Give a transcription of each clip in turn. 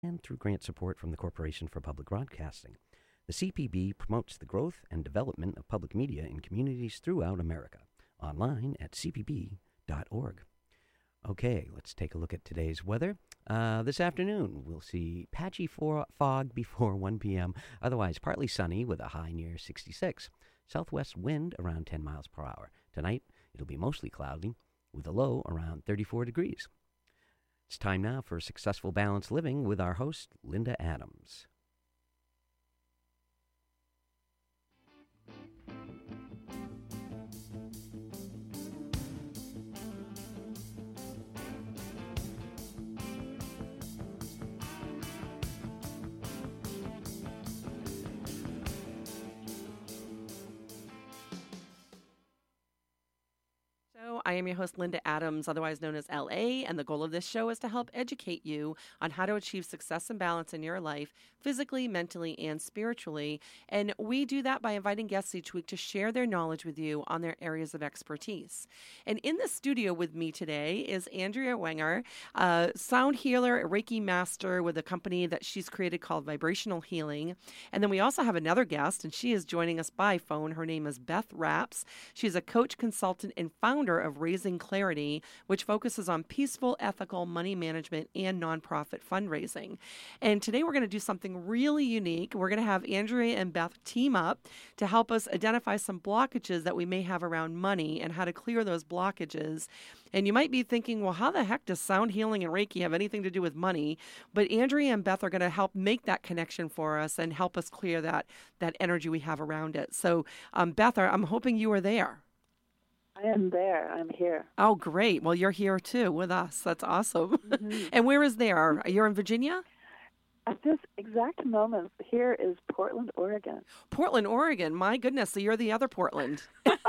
and through grant support from the Corporation for Public Broadcasting. The CPB promotes the growth and development of public media in communities throughout America. Online at cpb.org. Okay, let's take a look at today's weather. This afternoon, we'll see patchy fog before 1 p.m., otherwise partly sunny with a high near 66. Southwest wind around 10 miles per hour. Tonight, it'll be mostly cloudy with a low around 34 degrees. It's time now for Successful Balanced Living with our host, Linda Adams. I am your host, Linda Adams, otherwise known as LA, and the goal of this show is to help educate you on how to achieve success and balance in your life, physically, mentally, and spiritually. And we do that by inviting guests each week to share their knowledge with you on their areas of expertise. And in the studio with me today is Andrea Wenger, a sound healer, a Reiki master with a company that she's created called Vibrational Healing. And then we also have another guest, and she is joining us by phone. Her name is Beth Rapps. She's a coach, consultant, and founder of Raising Clarity, which focuses on peaceful, ethical money management and nonprofit fundraising. And today we're going to do something really unique. We're going to have Andrea and Beth team up to help us identify some blockages that we may have around money and how to clear those blockages. And you might be thinking, well, how the heck does sound healing and Reiki have anything to do with money? But Andrea and Beth are going to help make that connection for us and help us clear that energy we have around it. So, Beth, I'm hoping you are there. I am there. I'm here. Oh, great. Well, you're here too with us. That's awesome. Mm-hmm. And where is there? You're in Virginia? At this exact moment, here is Portland, Oregon. Portland, Oregon. My goodness. So you're the other Portland.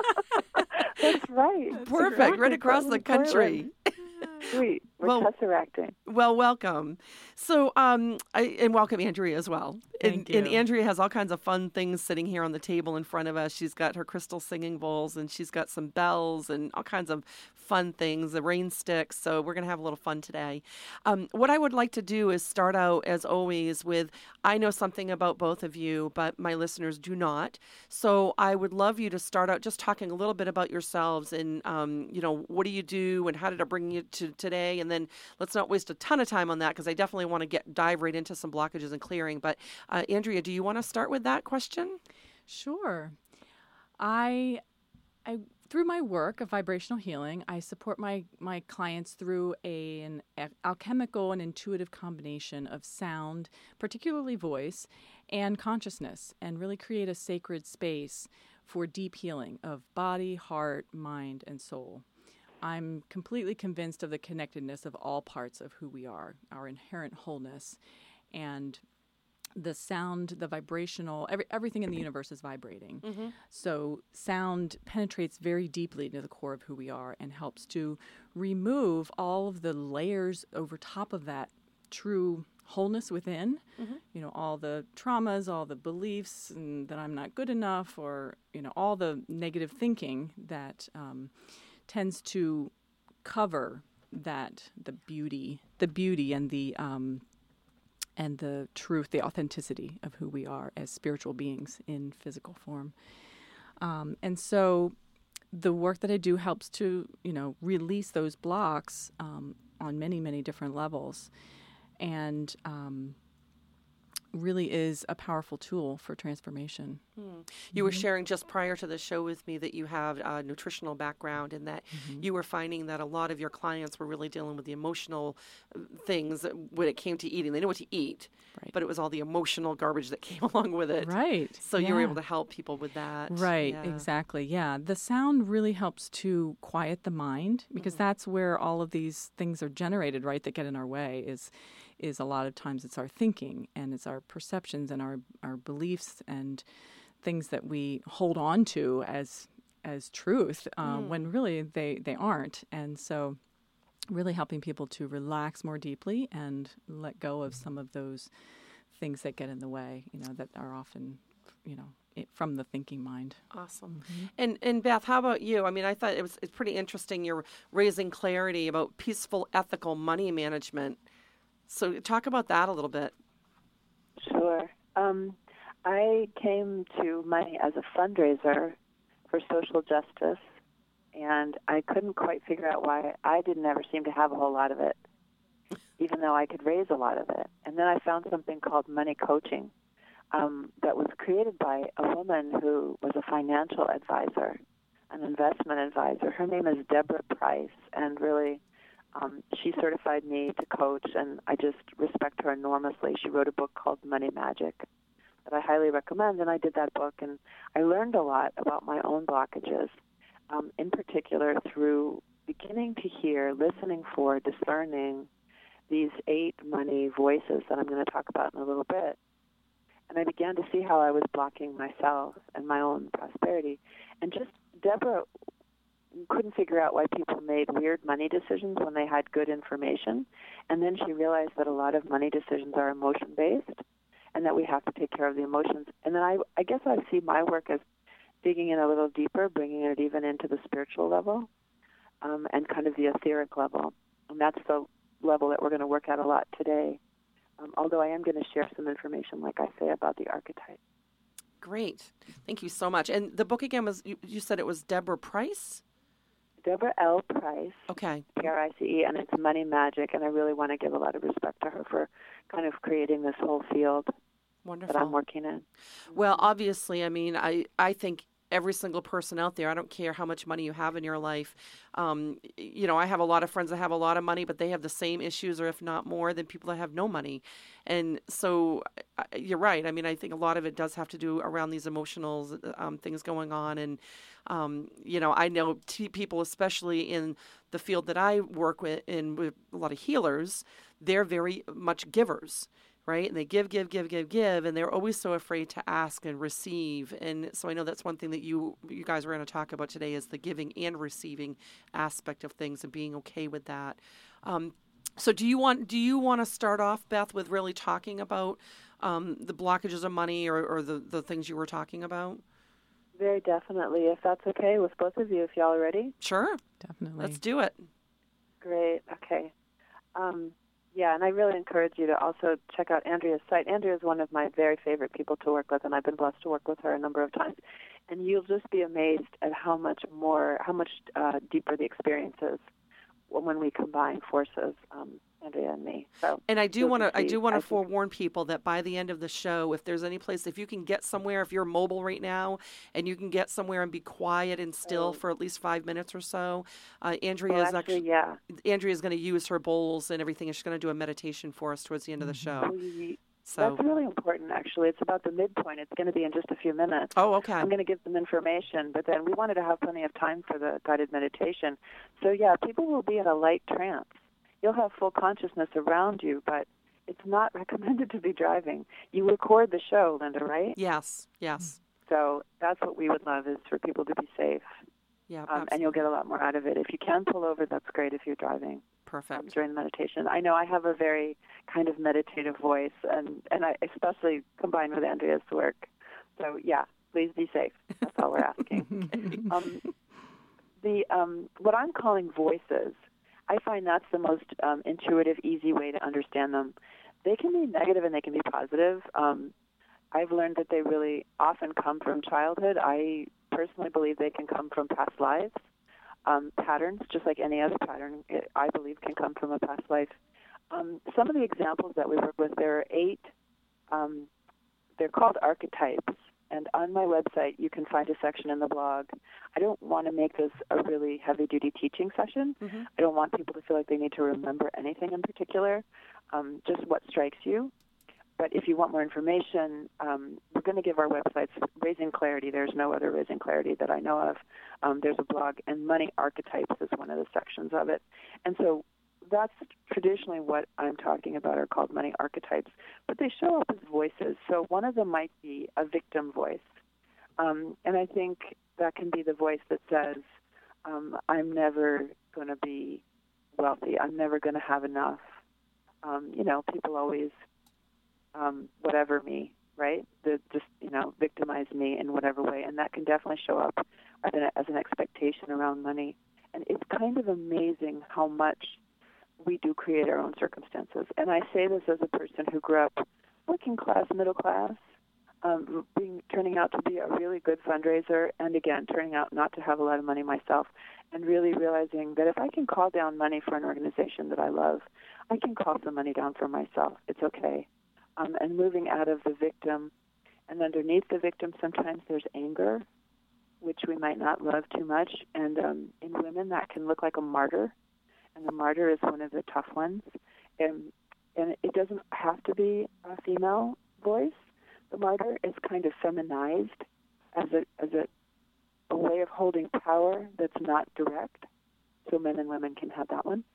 That's right. Perfect. Exactly. Right across the country. Sweet. We're tesseracting. Well, welcome. So, and welcome Andrea as well. Thank you. And Andrea has all kinds of fun things sitting here on the table in front of us. She's got her crystal singing bowls, and she's got some bells and all kinds of fun things, the rain sticks. So we're going to have a little fun today. What I would like to do is start out, as always, with I know something about both of you, but my listeners do not. So I would love you to start out just talking a little bit about yourselves and, what do you do and how did it bring you to today? And then let's not waste a ton of time on that because I definitely want to dive right into some blockages and clearing. But Andrea, do you want to start with that question? Sure. I through my work of vibrational healing, I support my clients through an alchemical and intuitive combination of sound, particularly voice, and consciousness, and really create a sacred space for deep healing of body, heart, mind, and soul. I'm completely convinced of the connectedness of all parts of who we are, our inherent wholeness, and the sound, the vibrational, everything in the universe is vibrating. Mm-hmm. So sound penetrates very deeply into the core of who we are and helps to remove all of the layers over top of that true wholeness within, mm-hmm. All the traumas, all the beliefs and that I'm not good enough, or, all the negative thinking that tends to cover that, the beauty and the truth, the authenticity of who we are as spiritual beings in physical form. And so the work that I do helps to, release those blocks on many, many different levels, and really is a powerful tool for transformation. You were sharing just prior to the show with me that you have a nutritional background and that you were finding that a lot of your clients were really dealing with the emotional things when it came to eating. They knew what to eat, but it was all the emotional garbage that came along with it. Right. So you were able to help people with that. Right, exactly. Yeah. The sound really helps to quiet the mind because that's where all of these things are generated, right, that get in our way is a lot of times it's our thinking and it's our perceptions and our beliefs and things that we hold on to as truth when really they aren't. And so really helping people to relax more deeply and let go of some of those things that get in the way, that are often, from the thinking mind. Awesome. And Beth, how about you? I mean, I thought it's pretty interesting. You're raising clarity about peaceful, ethical money management. So talk about that a little bit. Sure. I came to money as a fundraiser for social justice, and I couldn't quite figure out why I didn't ever seem to have a whole lot of it, even though I could raise a lot of it. And then I found something called money coaching that was created by a woman who was a financial advisor, an investment advisor. Her name is Deborah Price, and really she certified me to coach, and I just respect her enormously. She wrote a book called Money Magic that I highly recommend, and I did that book, and I learned a lot about my own blockages, in particular through beginning to hear, listening for, discerning these 8 money voices that I'm going to talk about in a little bit. And I began to see how I was blocking myself and my own prosperity. And just Deborah couldn't figure out why people made weird money decisions when they had good information. And then she realized that a lot of money decisions are emotion-based and that we have to take care of the emotions. And then I guess I see my work as digging in a little deeper, bringing it even into the spiritual level and kind of the etheric level. And that's the level that we're going to work at a lot today, although I am going to share some information, like I say, about the archetype. Great. Thank you so much. And the book again was, you said it was Deborah Price? Deborah L. Price. Okay. Price, and it's Money Magic, and I really want to give a lot of respect to her for kind of creating this whole field Wonderful. that I'm working in. Well, obviously, I mean, I think every single person out there, I don't care how much money you have in your life. I have a lot of friends that have a lot of money, but they have the same issues, or if not more, than people that have no money. And so you're right. I mean, I think a lot of it does have to do around these emotional things going on. And, I know people, especially in the field that I work with a lot of healers, they're very much givers. Right? And they give, and they're always so afraid to ask and receive. And so I know that's one thing that you guys are going to talk about today is the giving and receiving aspect of things and being okay with that. So do you want to start off, Beth, with really talking about the blockages of money or the things you were talking about? Very definitely, if that's okay with both of you, if y'all are ready. Sure. Definitely. Let's do it. Great. Okay. Yeah, and I really encourage you to also check out Andrea's site. Andrea is one of my very favorite people to work with, and I've been blessed to work with her a number of times. And you'll just be amazed at how much deeper the experience is when we combine forces, Andrea and me. So, and I do want to forewarn people that by the end of the show, if there's any place, if you can get somewhere, if you're mobile right now and you can get somewhere and be quiet and still for at least 5 minutes or so, Andrea is Andrea is going to use her bowls and everything, and she's going to do a meditation for us towards the end of the show. So that's really important, actually. It's about the midpoint. It's going to be in just a few minutes. Oh, okay. I'm going to give some information, but then we wanted to have plenty of time for the guided meditation. So, yeah, people will be in a light trance. You'll have full consciousness around you, but it's not recommended to be driving. You record the show, Linda, right? Yes. So that's what we would love, is for people to be safe. Yeah, and you'll get a lot more out of it. If you can pull over, that's great if you're driving. Perfect. During the meditation. I know I have a very kind of meditative voice, and I especially combined with Andrea's work. So, yeah, please be safe. That's all we're asking. What I'm calling voices, I find that's the most intuitive, easy way to understand them. They can be negative and they can be positive. I've learned that they really often come from childhood. I personally believe they can come from past lives. Patterns, just like any other pattern, I believe can come from a past life. Some of the examples that we work with, there are 8, they're called archetypes, and on my website you can find a section in the blog. I don't want to make this a really heavy-duty teaching session. Mm-hmm. I don't want people to feel like they need to remember anything in particular, just what strikes you. But if you want more information, we're going to give our websites, Raising Clarity. There's no other Raising Clarity that I know of. There's a blog, and Money Archetypes is one of the sections of it. And so that's traditionally what I'm talking about are called money archetypes. But they show up as voices. So one of them might be a victim voice. And I think that can be the voice that says, I'm never going to be wealthy. I'm never going to have enough. People always... whatever me, right? Just victimize me in whatever way, and that can definitely show up as an expectation around money. And it's kind of amazing how much we do create our own circumstances. And I say this as a person who grew up working class, middle class, turning out to be a really good fundraiser, and again, turning out not to have a lot of money myself, and really realizing that if I can call down money for an organization that I love, I can call some money down for myself. It's okay. And moving out of the victim, and underneath the victim, sometimes there's anger, which we might not love too much, and in women that can look like a martyr, and the martyr is one of the tough ones, and it doesn't have to be a female voice. The martyr is kind of feminized as a way of holding power that's not direct, so men and women can have that one.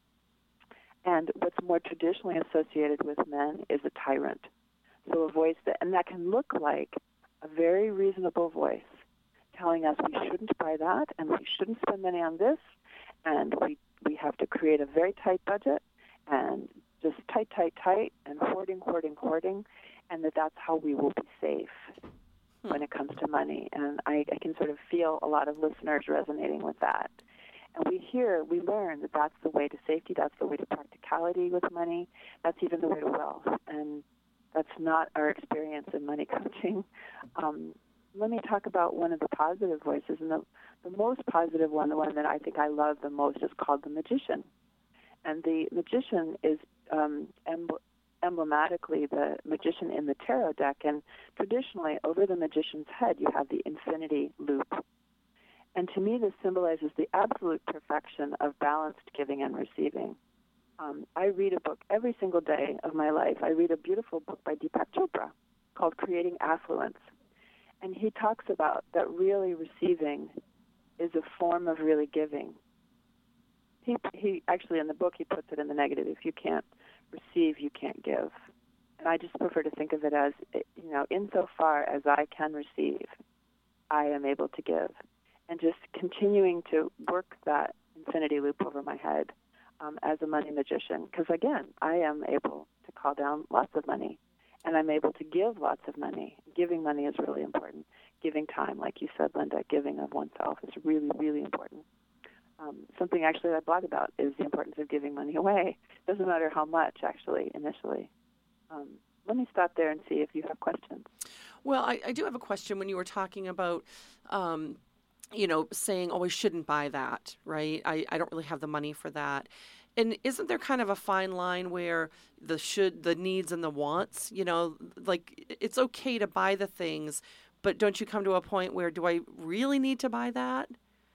And what's more traditionally associated with men is a tyrant. So a voice that can look like a very reasonable voice telling us we shouldn't buy that, and we shouldn't spend money on this, and we have to create a very tight budget, and just tight, and hoarding, and that's how we will be safe when it comes to money. And I can sort of feel a lot of listeners resonating with that. And we learn that that's the way to safety, that's the way to practicality with money, that's even the way to wealth. And that's not our experience in money coaching. Let me talk about one of the positive voices. And the most positive one, the one that I think I love the most, is called the magician. And the magician is emblematically the magician in the tarot deck. And traditionally, over the magician's head, you have the infinity loop. And to me, this symbolizes the absolute perfection of balanced giving and receiving. I read a book every single day of my life. I read a beautiful book by Deepak Chopra called Creating Affluence. And he talks about that really receiving is a form of really giving. He actually, in the book, he puts it in the negative. If you can't receive, you can't give. And I just prefer to think of it as, insofar as I can receive, I am able to give. And just continuing to work that infinity loop over my head as a money magician. Because, again, I am able to call down lots of money, and I'm able to give lots of money. Giving money is really important. Giving time, like you said, Linda, giving of oneself is really, really important. Something actually I blog about is the importance of giving money away. Doesn't matter how much, actually, initially. Let me stop there and see if you have questions. Well, I do have a question. When you were talking about, saying, I shouldn't buy that, right? I don't really have the money for that. And isn't there kind of a fine line where the needs and the wants, like it's okay to buy the things, but don't you come to a point where, do I really need to buy that?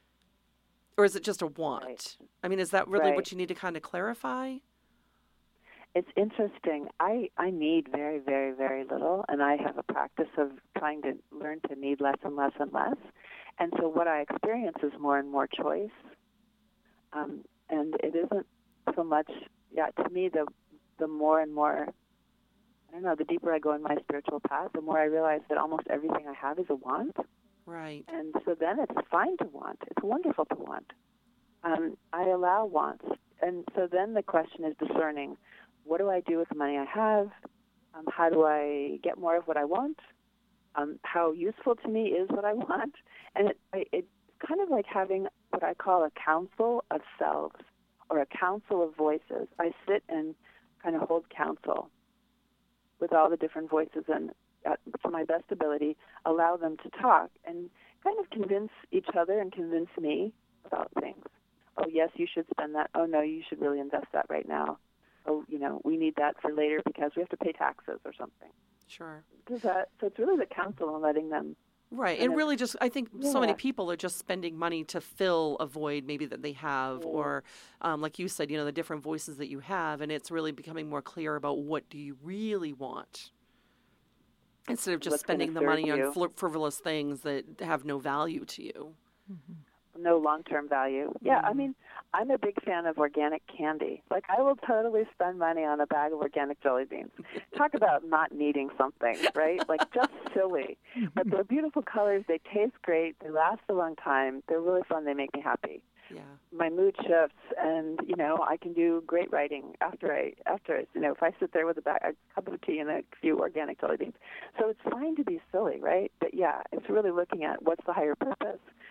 Or is it just a want? Right. I mean, is that really what you need to kind of clarify? It's interesting. I need very, very, very little, and I have a practice of trying to learn to need less and less and less. And so what I experience is more and more choice. And it isn't so much, to me, the more and more, the deeper I go in my spiritual path, the more I realize that almost everything I have is a want. Right. And so then it's fine to want. It's wonderful to want. I allow wants. And so then the question is discerning, what do I do with the money I have? How do I get more of what I want? How useful to me is what I want? And it's kind of like having what I call a council of selves, or a council of voices. I sit and kind of hold counsel with all the different voices, and to my best ability, allow them to talk and kind of convince each other and convince me about things. Oh, yes, you should spend that. Oh, no, you should really invest that right now. Oh, we need that for later because we have to pay taxes or something. Sure. So it's really the counsel and letting them. Right. And really just, I think so many people are just spending money to fill a void maybe that they have, or like you said, the different voices that you have, and it's really becoming more clear about what do you really want, instead of just spending the money on frivolous things that have no value to you. Mm-hmm. No long-term value. Yeah, I mean, I'm a big fan of organic candy. Like, I will totally spend money on a bag of organic jelly beans. Talk about not needing something, right? Like, just silly. But they're beautiful colors. They taste great. They last a long time. They're really fun. They make me happy. Yeah. My mood shifts, and, I can do great writing after if I sit there with a cup of tea and a few organic jelly beans. So it's fine to be silly, right? But, yeah, it's really looking at what's the higher purpose.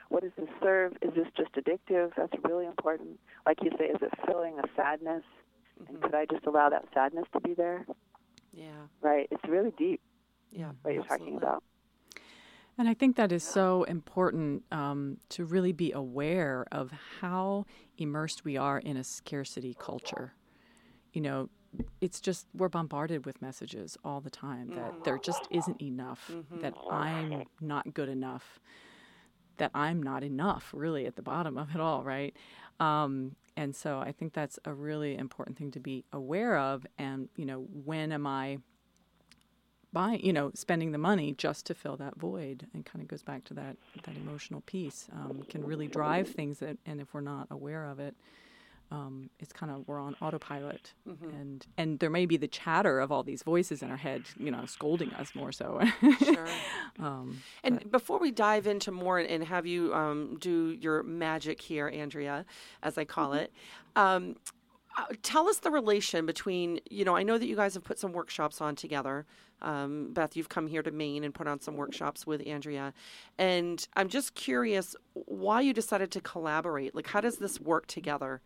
what does this serve? Is this just addictive? That's really important. Like you say, is it filling a sadness? And could I just allow that sadness to be there? Yeah. Right. It's really deep. Yeah. What you're talking about. And I think that is so important to really be aware of how immersed we are in a scarcity culture. You know, it's just, we're bombarded with messages all the time that there just isn't enough, that I'm not good enough, that I'm not enough, really, at the bottom of it all, right? And so I think that's a really important thing to be aware of. And, you know, when am I spending the money just to fill that void? And kind of goes back to that emotional piece. Can really drive things and if we're not aware of it, it's kind of, we're on autopilot. And there may be the chatter of all these voices in our head, you know, scolding us more so. Sure. And before we dive into more and have you do your magic here, Andrea, as I call it, tell us the relation between, you know, I know that you guys have put some workshops on together. Beth, you've come here to Maine and put on some workshops with Andrea. And I'm just curious why you decided to collaborate. Like, how does this work together?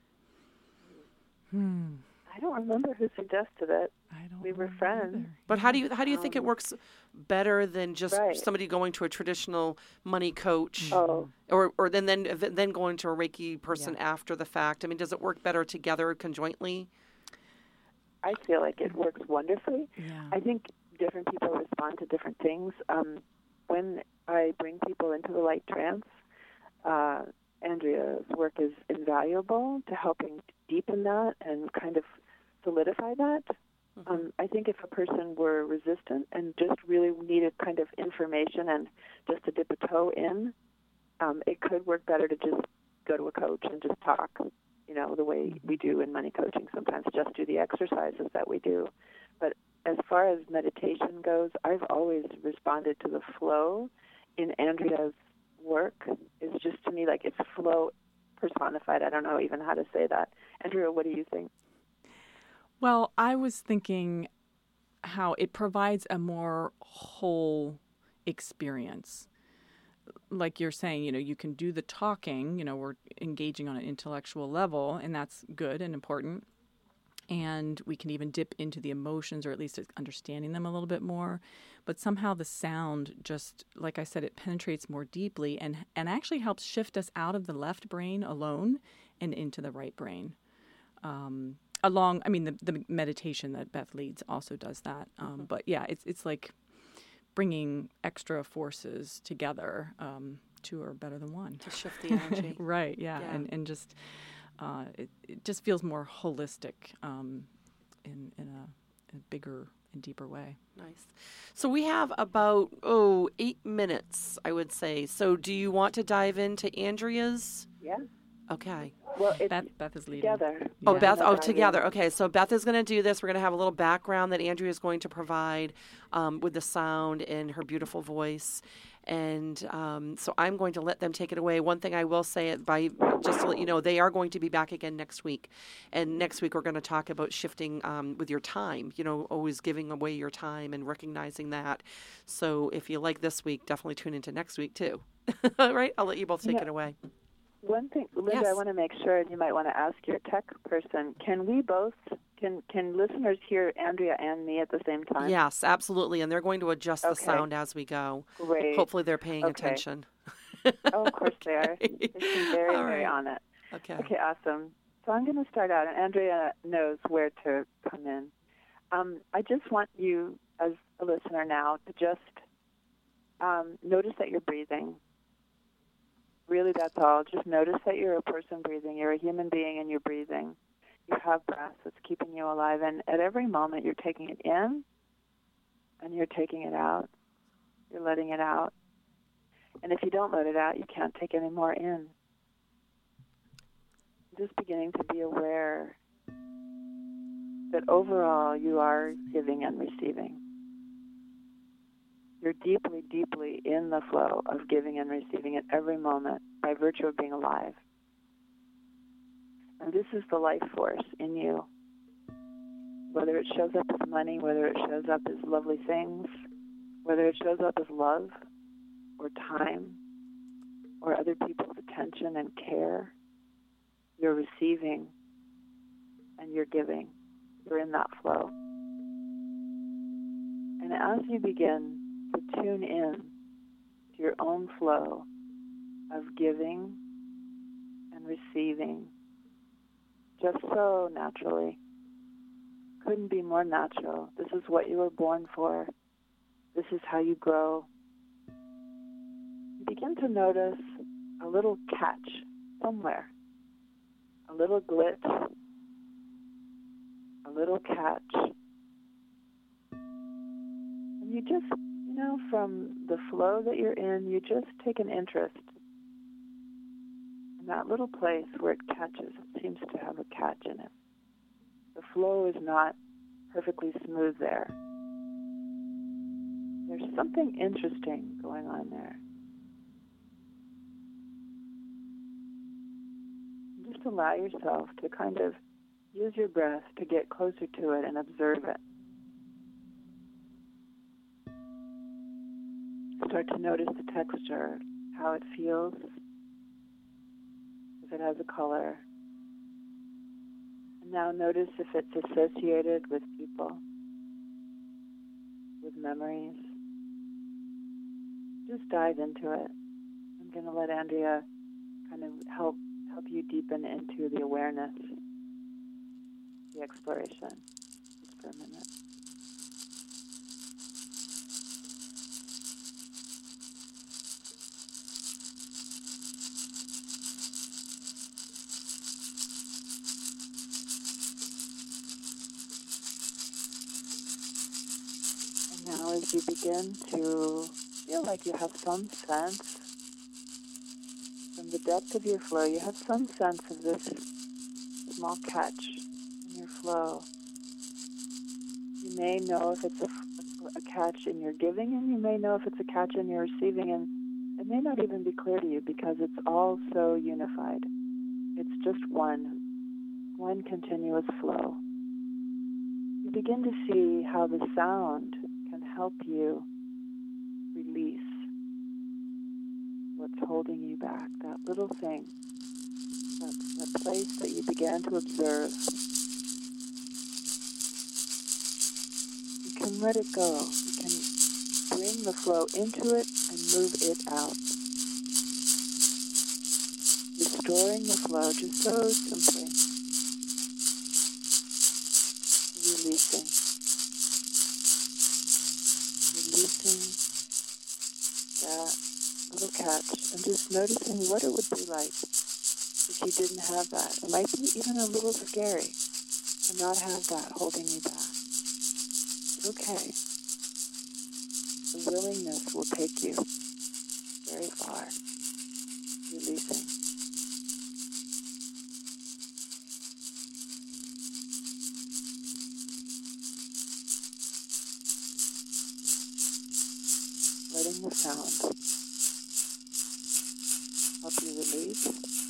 I don't remember who suggested it. We were friends. Either. But how do you think it works better than just somebody going to a traditional money coach, or then going to a Reiki person after the fact? I mean, does it work better together conjointly? I feel like it works wonderfully. Yeah. I think different people respond to different things. When I bring people into the light trance, Andrea's work is invaluable to helping deepen that and kind of solidify that. I think if a person were resistant and just really needed kind of information and just to dip a toe in, it could work better to just go to a coach and just talk, you know, the way we do in money coaching, sometimes just do the exercises that we do. But as far as meditation goes, I've always responded to the flow in Andrea's work. It's just, to me, like it's flow personified. I don't know even how to say that. Andrea, what do you think? Well, I was thinking how it provides a more whole experience. Like you're saying, you know, you can do the talking, you know, we're engaging on an intellectual level, and that's good and important. And we can even dip into the emotions, or at least understanding them a little bit more. But somehow the sound, just like I said, it penetrates more deeply and actually helps shift us out of the left brain alone and into the right brain. The meditation that Beth leads also does that. But yeah, it's like bringing extra forces together. Two are better than one. To shift the energy. Right, yeah. And just, it just feels more holistic in a bigger and deeper way. Nice. So we have about, 8 minutes, I would say. So do you want to dive into Andrea's? Yeah. Okay. Well, Beth is leading. Together. Oh, Yeah. Beth. Together. Okay, so Beth is going to do this. We're going to have a little background that Andrea is going to provide with the sound and her beautiful voice. And so I'm going to let them take it away. One thing I will say, just to let you know, they are going to be back again next week. And next week we're going to talk about shifting with your time, you know, always giving away your time and recognizing that. So if you like this week, definitely tune into next week too. All right? I'll let you both take it away. One thing, Linda, Yes. I want to make sure, and you might want to ask your tech person, can listeners hear Andrea and me at the same time? Yes, absolutely. And they're going to adjust the sound as we go. Great. Hopefully they're paying attention. Oh, of course they are. They seem very, very on it. Okay, awesome. So I'm going to start out, and Andrea knows where to come in. I just want you, as a listener now, to just notice that you're breathing. Really, that's all. Just notice that you're a person breathing. You're a human being and you're breathing. You have breath that's keeping you alive. And at every moment, you're taking it in and you're taking it out. You're letting it out. And if you don't let it out, you can't take any more in. Just beginning to be aware that overall you are giving and receiving. You're deeply, deeply in the flow of giving and receiving at every moment by virtue of being alive. And this is the life force in you. Whether it shows up as money, whether it shows up as lovely things, whether it shows up as love or time or other people's attention and care. You're receiving and you're giving. You're in that flow. And as you begin to tune in to your own flow of giving and receiving, just so naturally, couldn't be more natural. This is what you were born for. This is how you grow. You begin to notice a little catch somewhere, a little glitch, a little catch. And you just, from the flow that you're in, you just take an interest in that little place where it catches. It seems to have a catch in it. The flow is not perfectly smooth there. There's something interesting going on there. Just allow yourself to kind of use your breath to get closer to it and observe it. Start to notice the texture, how it feels, if it has a color. And now notice if it's associated with people, with memories. Just dive into it. I'm going to let Andrea kind of help you deepen into the awareness, the exploration, just for a minute. And now as you begin to feel like you have some sense from the depth of your flow, you have some sense of this small catch in your flow. You may know if it's a catch in your giving, and you may know if it's a catch in your receiving, and it may not even be clear to you because it's all so unified. It's just one continuous flow. You begin to see how the sound can help you release what's holding you back, that little thing, that place that you began to observe. You can let it go. You can bring the flow into it and move it out. Restoring the flow just so simply. Releasing. Releasing that little catch and just noticing what it would be like if you didn't have that. It might be even a little scary to not have that holding you back. Okay. The willingness will take you very far. Releasing. Letting the sound help you release.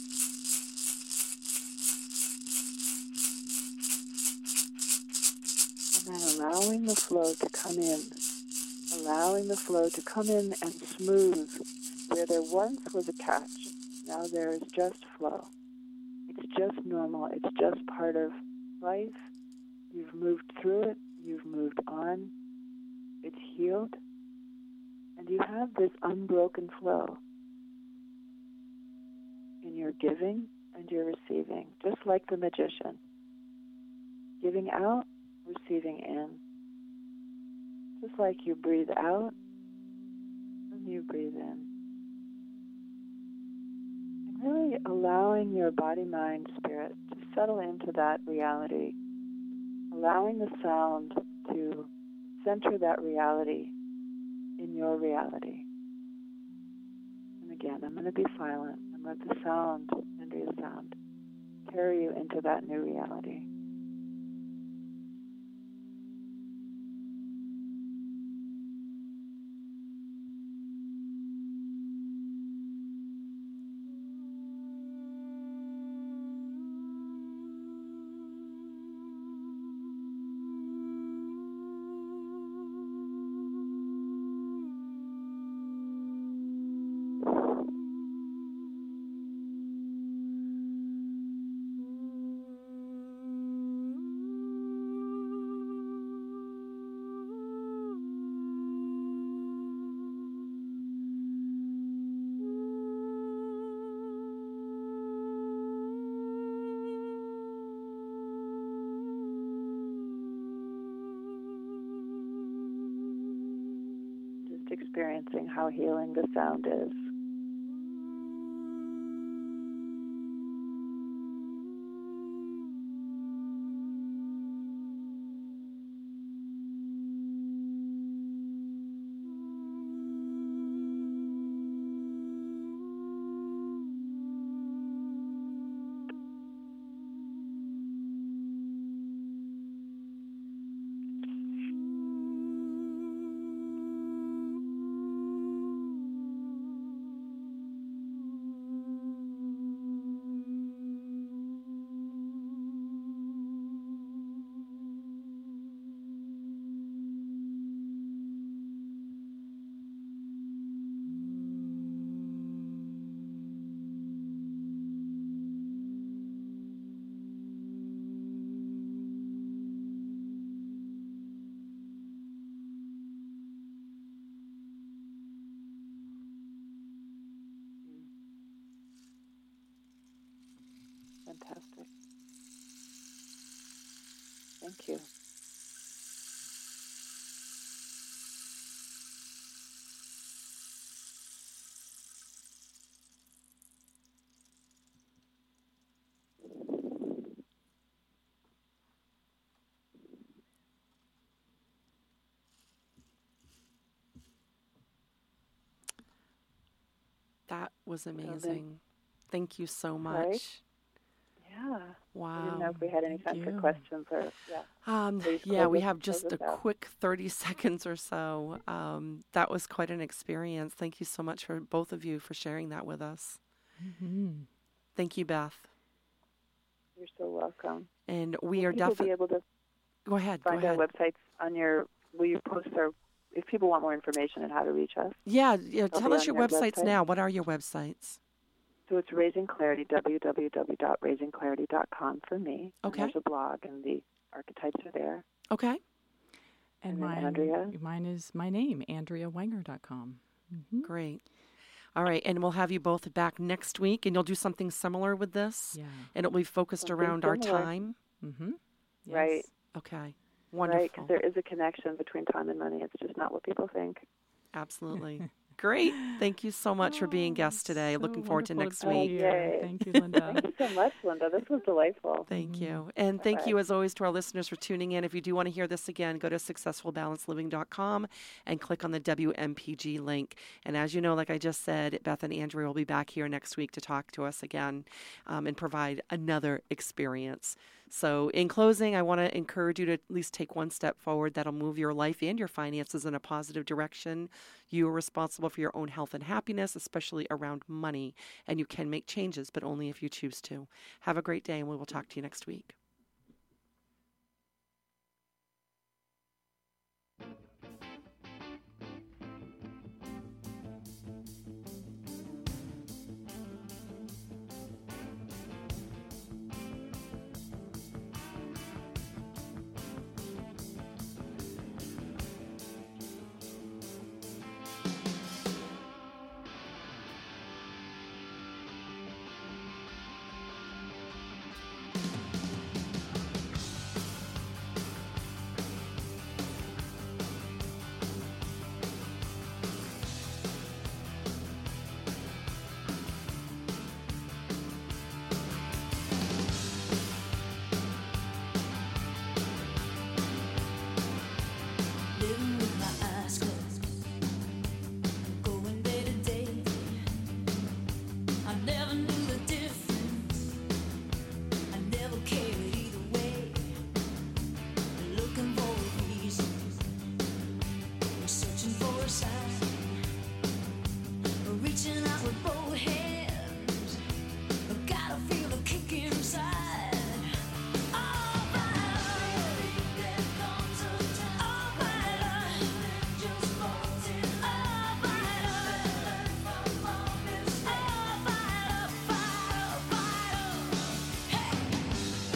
And then allowing the flow to come in. Allowing the flow to come in and smooth. Where there once was a catch, now there is just flow. It's just normal. It's just part of life. You've moved through it. You've moved on. It's healed. And you have this unbroken flow in your giving and your receiving, just like the magician. Giving out, receiving in. Just like you breathe out and you breathe in. And really allowing your body, mind, spirit to settle into that reality. Allowing the sound to center that reality in your reality. And again, I'm going to be silent and let the sound, Andrea's sound, carry you into that new reality. just experiencing how healing the sound is. Fantastic. Thank you. That was amazing. Thank you so much. Right? Yeah. Wow. I didn't know if we had any time for questions or, yeah, we have just a quick 30 seconds or so. That was quite an experience. Thank you so much for both of you for sharing that with us. Mm-hmm. Thank you, Beth. You're so welcome. And we are definitely be able to go ahead. Find our websites on your. Will you post our? If people want more information on how to reach us. Yeah. Tell us your websites now. What are your websites? So it's Raising Clarity, www.raisingclarity.com for me. Okay. And there's a blog, and the archetypes are there. Okay. And Andrea? Mine is my name, AndreaWenger.com. Mm-hmm. Great. All right, and we'll have you both back next week, and you'll do something similar with this? Yeah. And it'll be focused around our time? Mm-hmm. Yes. Right. Okay. Wonderful. Right, because there is a connection between time and money. It's just not what people think. Absolutely. Great. Thank you so much for being guests today. So Looking forward to next wonderful week. Thank you, Linda. Thank you so much, Linda. This was delightful. Thank you. And thank you, as always, to our listeners for tuning in. If you do want to hear this again, go to successfulbalanceliving.com and click on the WMPG link. And as you know, like I just said, Beth and Andrea will be back here next week to talk to us again and provide another experience. So in closing, I want to encourage you to at least take one step forward that'll move your life and your finances in a positive direction. You are responsible for your own health and happiness, especially around money, and you can make changes, but only if you choose to. Have a great day, and we will talk to you next week.